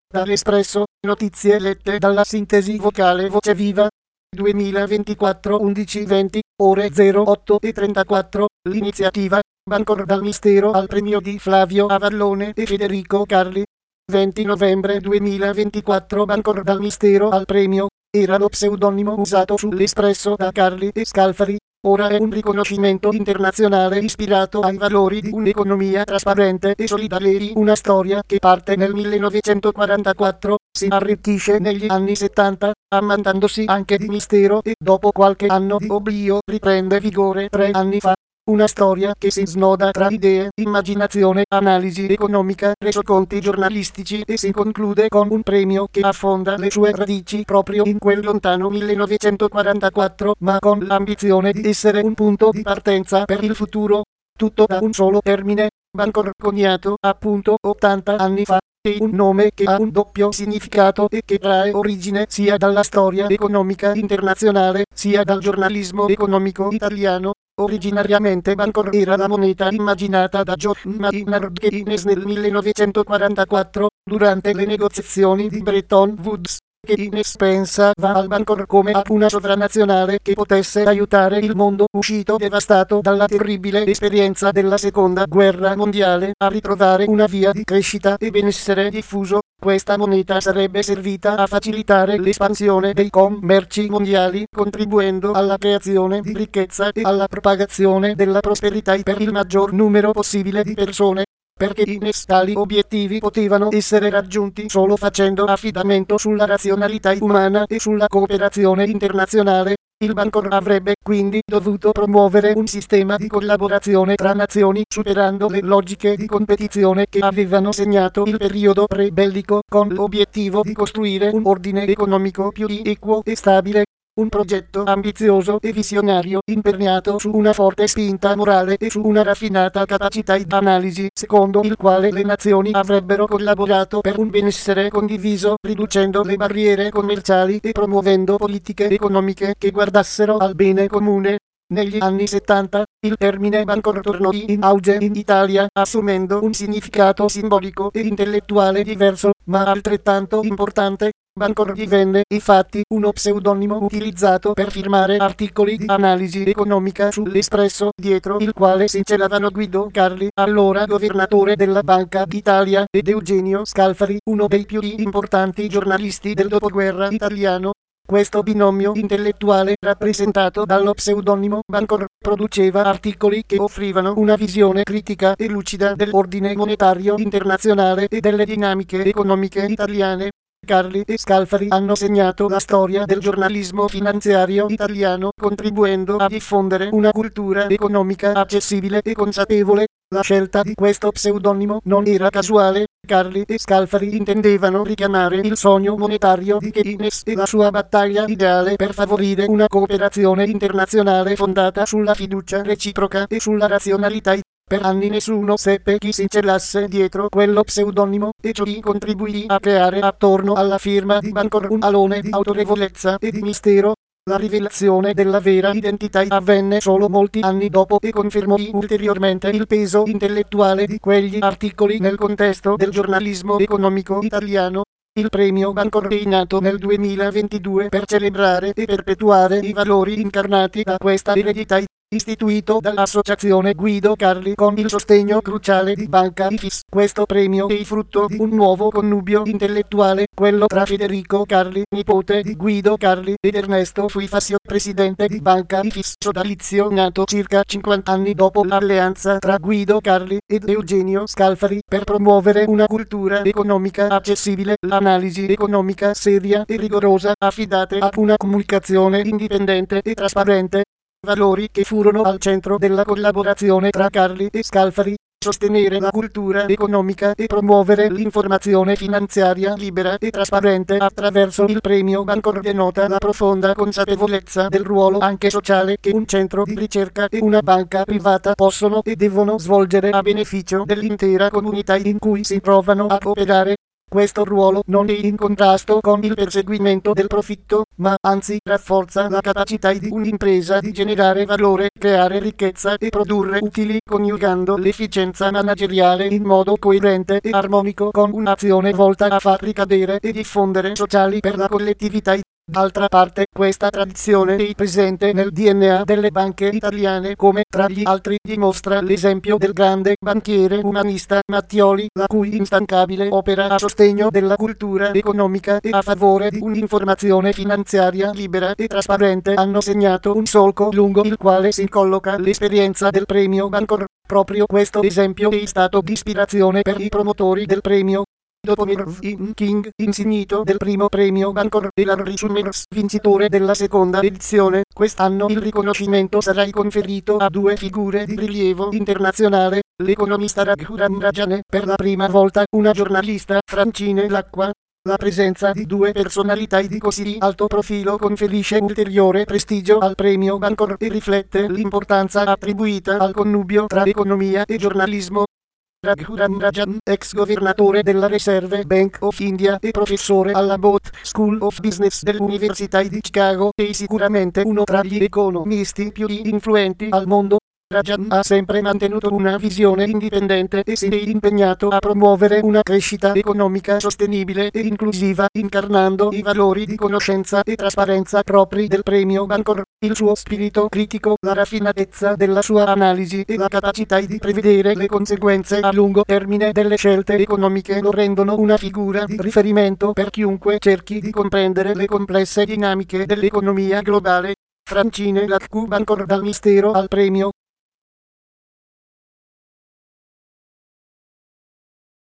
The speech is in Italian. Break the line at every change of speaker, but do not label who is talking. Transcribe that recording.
Dall'Espresso, notizie lette dalla sintesi vocale Voce Viva. 2024 11:20, ore 08:34, l'iniziativa, Bancor dal mistero al premio di Flavio Avallone e Federico Carli. 20 novembre 2024 Bancor dal mistero al premio, era lo pseudonimo usato sull'Espresso da Carli e Scalfari. Ora è un riconoscimento internazionale ispirato ai valori di un'economia trasparente e solidale, una storia che parte nel 1944, si arricchisce negli anni 70, ammantandosi anche di mistero e dopo qualche anno di oblio riprende vigore 3 anni fa. Una storia che si snoda tra idee, immaginazione, analisi economica, resoconti giornalistici e si conclude con un premio che affonda le sue radici proprio in quel lontano 1944, ma con l'ambizione di essere un punto di partenza per il futuro. Tutto da un solo termine, Bancor, coniato appunto 80 anni fa, e un nome che ha un doppio significato e che trae origine sia dalla storia economica internazionale, sia dal giornalismo economico italiano. Originariamente Bancor era la moneta immaginata da John Maynard Keynes nel 1944, durante le negoziazioni di Bretton Woods. Keynes pensava al Bancor come a una sovranazionale che potesse aiutare il mondo uscito devastato dalla terribile esperienza della seconda guerra mondiale a ritrovare una via di crescita e benessere diffuso. Questa moneta sarebbe servita a facilitare l'espansione dei commerci mondiali, contribuendo alla creazione di ricchezza e alla propagazione della prosperità per il maggior numero possibile di persone. Perché tali obiettivi potevano essere raggiunti solo facendo affidamento sulla razionalità umana e sulla cooperazione internazionale. Il Bancor avrebbe quindi dovuto promuovere un sistema di collaborazione tra nazioni superando le logiche di competizione che avevano segnato il periodo pre-bellico, con l'obiettivo di costruire un ordine economico più equo e stabile. Un progetto ambizioso e visionario imperniato su una forte spinta morale e su una raffinata capacità di analisi, secondo il quale le nazioni avrebbero collaborato per un benessere condiviso, riducendo le barriere commerciali e promuovendo politiche economiche che guardassero al bene comune. Negli anni 70, il termine Bancor tornò in auge in Italia, assumendo un significato simbolico e intellettuale diverso, ma altrettanto importante. Bancor divenne, infatti, uno pseudonimo utilizzato per firmare articoli di analisi economica sull'Espresso, dietro il quale si celavano Guido Carli, allora governatore della Banca d'Italia, ed Eugenio Scalfari, uno dei più importanti giornalisti del dopoguerra italiano. Questo binomio intellettuale, rappresentato dallo pseudonimo Bancor, produceva articoli che offrivano una visione critica e lucida dell'ordine monetario internazionale e delle dinamiche economiche italiane. Carli e Scalfari hanno segnato la storia del giornalismo finanziario italiano, contribuendo a diffondere una cultura economica accessibile e consapevole. La scelta di questo pseudonimo non era casuale. Carli e Scalfari intendevano richiamare il sogno monetario di Keynes e la sua battaglia ideale per favorire una cooperazione internazionale fondata sulla fiducia reciproca e sulla razionalità. Per anni nessuno seppe chi si celasse dietro quello pseudonimo, e ciò contribuì a creare attorno alla firma di Bancor un alone di autorevolezza e di mistero. La rivelazione della vera identità avvenne solo molti anni dopo e confermò ulteriormente il peso intellettuale di quegli articoli nel contesto del giornalismo economico italiano. Il premio Bancor è nato nel 2022 per celebrare e perpetuare i valori incarnati da questa eredità, istituito dall'associazione Guido Carli con il sostegno cruciale di Banca Ifis. Questo premio è il frutto di un nuovo connubio intellettuale, quello tra Federico Carli, nipote di Guido Carli, ed Ernesto Fuifasio, presidente di Banca Ifis, sodalizio nato circa 50 anni dopo l'alleanza tra Guido Carli ed Eugenio Scalfari per promuovere una cultura economica accessibile, l'analisi economica seria e rigorosa, affidate a una comunicazione indipendente e trasparente. Valori che furono al centro della collaborazione tra Carli e Scalfari. Sostenere la cultura economica e promuovere l'informazione finanziaria libera e trasparente attraverso il premio Bancor denota la profonda consapevolezza del ruolo anche sociale che un centro di ricerca e una banca privata possono e devono svolgere a beneficio dell'intera comunità in cui si trovano a operare. Questo ruolo non è in contrasto con il perseguimento del profitto, ma anzi rafforza la capacità di un'impresa di generare valore, creare ricchezza e produrre utili, coniugando l'efficienza manageriale in modo coerente e armonico con un'azione volta a far ricadere e diffondere sociali per la collettività. D'altra parte, questa tradizione è presente nel DNA delle banche italiane, come tra gli altri dimostra l'esempio del grande banchiere umanista Mattioli, la cui instancabile opera a sostegno della cultura economica e a favore di un'informazione finanziaria libera e trasparente hanno segnato un solco lungo il quale si colloca l'esperienza del premio Bancor. Proprio questo esempio è stato di ispirazione per i promotori del premio. Dopo Mervyn King, insignito del primo premio Bancor, e Larry Summers, vincitore della seconda edizione, quest'anno il riconoscimento sarà conferito a due figure di rilievo internazionale: l'economista Raghuram Rajan, per la prima volta una giornalista, Francine Lacqua. La presenza di due personalità di così alto profilo conferisce ulteriore prestigio al premio Bancor e riflette l'importanza attribuita al connubio tra economia e giornalismo. Raghuram Rajan, ex governatore della Reserve Bank of India e professore alla Booth School of Business dell'Università di Chicago, è sicuramente uno tra gli economisti più influenti al mondo. Rajan ha sempre mantenuto una visione indipendente e si è impegnato a promuovere una crescita economica sostenibile e inclusiva, incarnando i valori di conoscenza e trasparenza propri del premio Bancor. Il suo spirito critico, la raffinatezza della sua analisi e la capacità di prevedere le conseguenze a lungo termine delle scelte economiche lo rendono una figura di riferimento per chiunque cerchi di comprendere le complesse dinamiche dell'economia globale. Francine Lacqua Bancor, dal mistero al premio.